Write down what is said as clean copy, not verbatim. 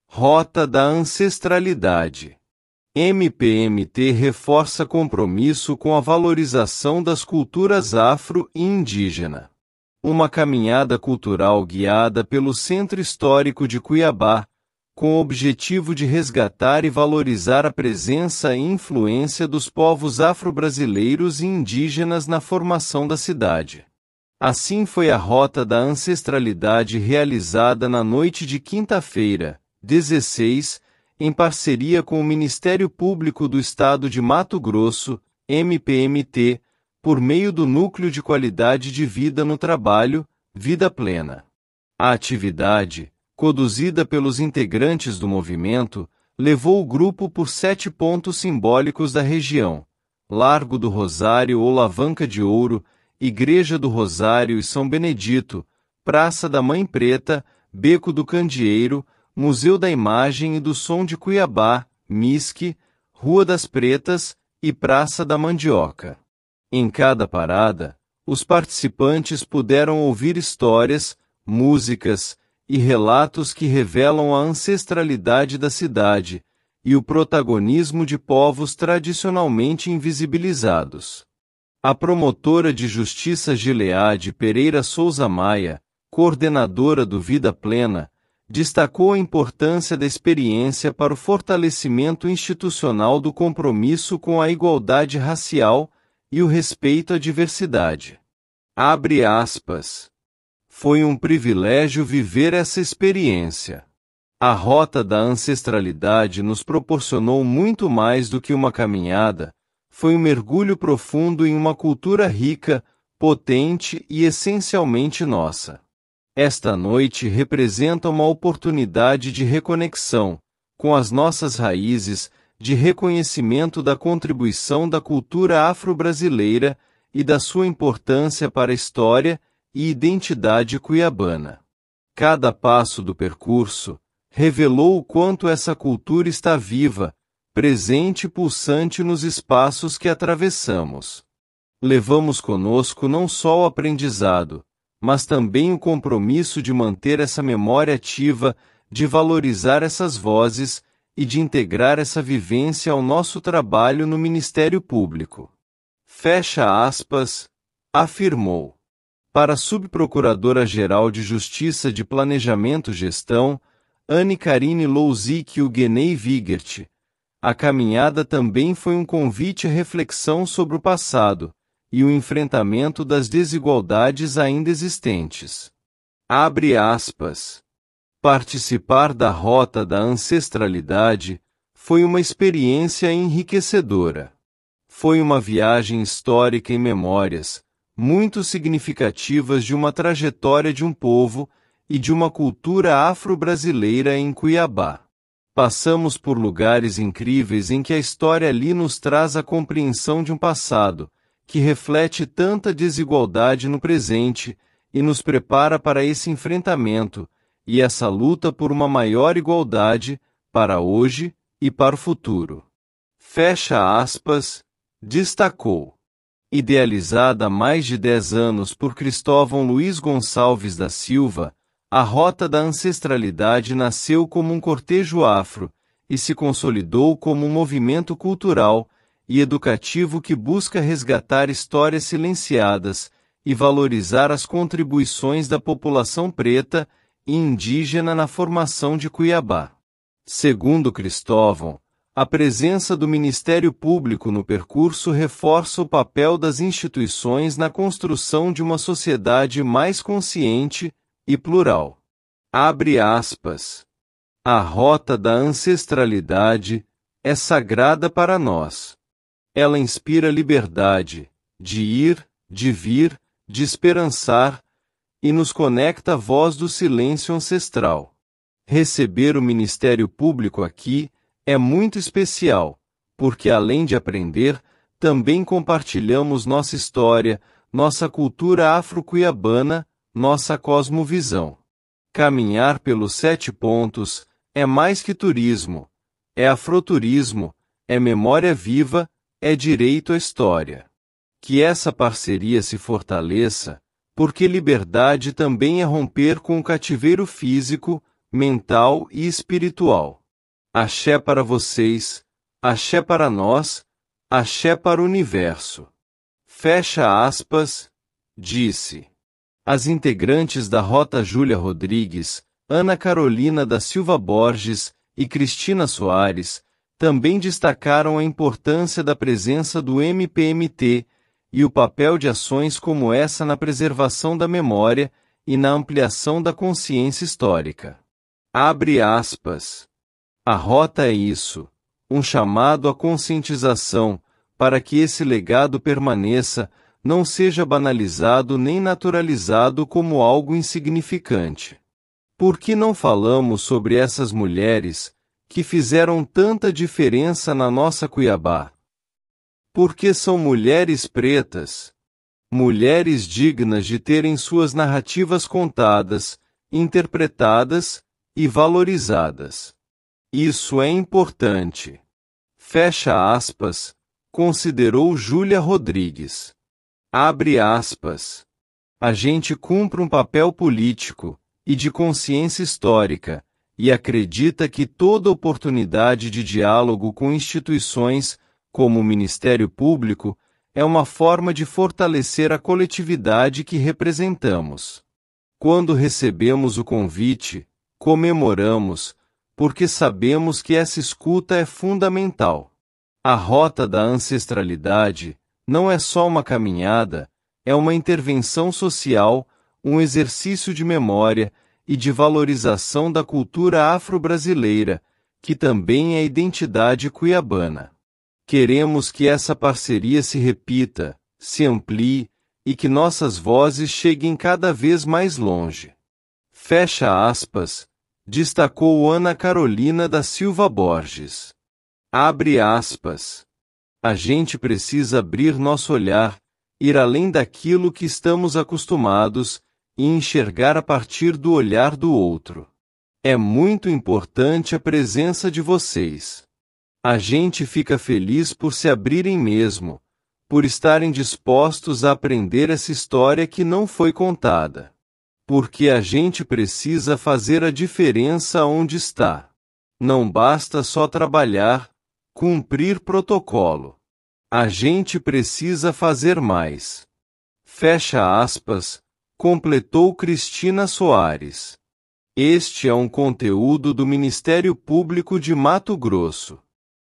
Rota da Ancestralidade. MPMT reforça compromisso com a valorização das culturas afro e indígena. Uma caminhada cultural guiada pelo Centro Histórico de Cuiabá, com o objetivo de resgatar e valorizar a presença e influência dos povos afro-brasileiros e indígenas na formação da cidade. Assim foi a Rota da Ancestralidade realizada na noite de quinta-feira, 16, em parceria com o Ministério Público do Estado de Mato Grosso, MPMT, por meio do Núcleo de Qualidade de Vida no Trabalho, Vida Plena. A atividade, conduzida pelos integrantes do movimento, levou o grupo por 7 pontos simbólicos da região: Largo do Rosário ou Lavanca de Ouro, Igreja do Rosário e São Benedito, Praça da Mãe Preta, Beco do Candeeiro, Museu da Imagem e do Som de Cuiabá, MISC, Rua das Pretas e Praça da Mandioca. Em cada parada, os participantes puderam ouvir histórias, músicas e relatos que revelam a ancestralidade da cidade e o protagonismo de povos tradicionalmente invisibilizados. A promotora de justiça Gileade Pereira Souza Maia, coordenadora do Vida Plena, destacou a importância da experiência para o fortalecimento institucional do compromisso com a igualdade racial e o respeito à diversidade. Abre aspas. Foi um privilégio viver essa experiência. A Rota da Ancestralidade nos proporcionou muito mais do que uma caminhada, foi um mergulho profundo em uma cultura rica, potente e essencialmente nossa. Esta noite representa uma oportunidade de reconexão com as nossas raízes, de reconhecimento da contribuição da cultura afro-brasileira e da sua importância para a história e identidade cuiabana. Cada passo do percurso revelou o quanto essa cultura está viva, presente e pulsante nos espaços que atravessamos. Levamos conosco não só o aprendizado, mas também o compromisso de manter essa memória ativa, de valorizar essas vozes e de integrar essa vivência ao nosso trabalho no Ministério Público. Fecha aspas, afirmou. Para a Subprocuradora-Geral de Justiça de Planejamento e Gestão, Anne Karine Louzik Ugenei Vigert, a caminhada também foi um convite à reflexão sobre o passado e o enfrentamento das desigualdades ainda existentes. Abre aspas. Participar da Rota da Ancestralidade foi uma experiência enriquecedora. Foi uma viagem histórica em memórias, muito significativas de uma trajetória de um povo e de uma cultura afro-brasileira em Cuiabá. Passamos por lugares incríveis em que a história ali nos traz a compreensão de um passado, que reflete tanta desigualdade no presente e nos prepara para esse enfrentamento e essa luta por uma maior igualdade para hoje e para o futuro. Fecha aspas, destacou. Idealizada há mais de 10 anos por Cristóvão Luiz Gonçalves da Silva, a Rota da Ancestralidade nasceu como um cortejo afro e se consolidou como um movimento cultural e educativo que busca resgatar histórias silenciadas e valorizar as contribuições da população preta e indígena na formação de Cuiabá. Segundo Cristóvão, a presença do Ministério Público no percurso reforça o papel das instituições na construção de uma sociedade mais consciente e plural. Abre aspas. A Rota da Ancestralidade é sagrada para nós. Ela inspira liberdade, de ir, de vir, de esperançar, e nos conecta à voz do silêncio ancestral. Receber o Ministério Público aqui é muito especial, porque além de aprender, também compartilhamos nossa história, nossa cultura afro-cuiabana, nossa cosmovisão. Caminhar pelos 7 pontos é mais que turismo, é afroturismo, é memória viva, é direito à história. Que essa parceria se fortaleça, porque liberdade também é romper com o cativeiro físico, mental e espiritual. Axé para vocês, axé para nós, axé para o universo. Fecha aspas, disse. As integrantes da Rota Júlia Rodrigues, Ana Carolina da Silva Borges e Cristina Soares, também destacaram a importância da presença do MPMT e o papel de ações como essa na preservação da memória e na ampliação da consciência histórica. Abre aspas. A rota é isso, um chamado à conscientização, para que esse legado permaneça, não seja banalizado nem naturalizado como algo insignificante. Por que não falamos sobre essas mulheres, que fizeram tanta diferença na nossa Cuiabá? Porque são mulheres pretas. Mulheres dignas de terem suas narrativas contadas, interpretadas e valorizadas. Isso é importante. Fecha aspas, considerou Júlia Rodrigues. Abre aspas. A gente cumpre um papel político e de consciência histórica, e acredita que toda oportunidade de diálogo com instituições, como o Ministério Público, é uma forma de fortalecer a coletividade que representamos. Quando recebemos o convite, comemoramos, porque sabemos que essa escuta é fundamental. A rota da ancestralidade não é só uma caminhada, é uma intervenção social, um exercício de memória e de valorização da cultura afro-brasileira, que também é identidade cuiabana. Queremos que essa parceria se repita, se amplie, e que nossas vozes cheguem cada vez mais longe. Fecha aspas, destacou Ana Carolina da Silva Borges. Abre aspas. A gente precisa abrir nosso olhar, ir além daquilo que estamos acostumados, e enxergar a partir do olhar do outro. É muito importante a presença de vocês. A gente fica feliz por se abrirem mesmo, por estarem dispostos a aprender essa história que não foi contada. Porque a gente precisa fazer a diferença onde está. Não basta só trabalhar, cumprir protocolo. A gente precisa fazer mais. Fecha aspas, completou Cristina Soares. Este é um conteúdo do Ministério Público de Mato Grosso.